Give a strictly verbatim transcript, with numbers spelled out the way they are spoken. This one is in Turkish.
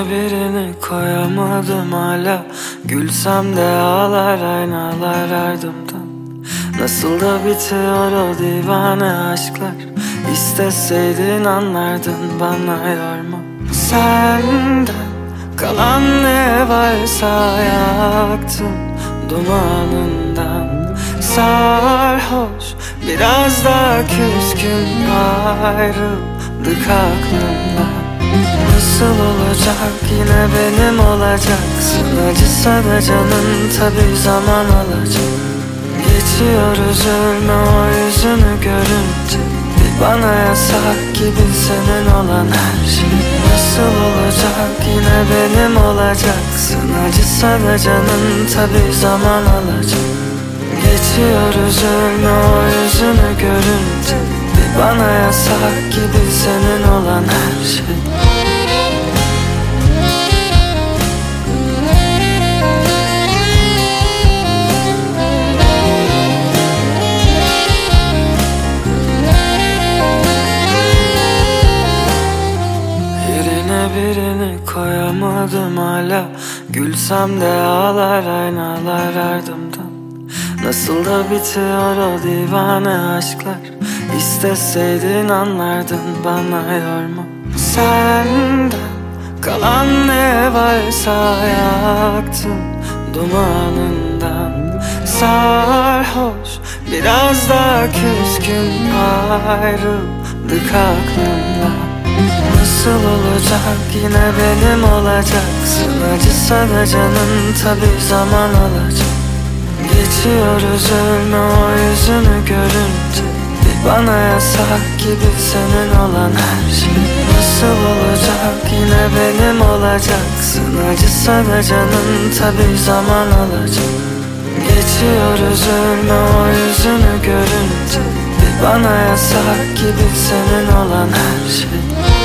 birini koyamadım hala. Gülsem de ağlar aynalar ardımdan. Nasıl da bitiyor o divane aşklar. İsteseydin anlardın, bana yorma. Senden kalan ne varsa yaktım dumanından. Sarhoş biraz da küskün ayrıldık aklımdan. Nasıl olacak, yine benim olacaksın. Acısa da canın tabi zaman alacak. Geçiyor üzülme o yüzünü görünce. Bir bana yasak gibi senin olan her şey. Nasıl olacak, yine benim olacaksın. Acısa da canın tabi zaman alacak. Geçiyor üzülme o yüzünü görünce. Bir bana yasak gibi senin olan her şey. Birini koyamadım hala. Gülsem de ağlar aynalar ardımdan. Nasıl da bitiyor o divane aşklar. İsteseydin anlardın, bana yorma. Senden kalan ne varsa yaktım dumanından. Sarhoş biraz da küskün ayrıldık aklımdan. Nasıl olacak, yine benim olacaksın. Acısa da canın tabi zaman alacak. Geçiyor üzülme o yüzünü görünce. Bir bana yasak gibi senin olan her şey. Nasıl olacak, yine benim olacaksın. Acısa da canın tabi zaman alacak. Geçiyor üzülme o yüzünü görünce. Bir bana yasak gibi senin olan her şey.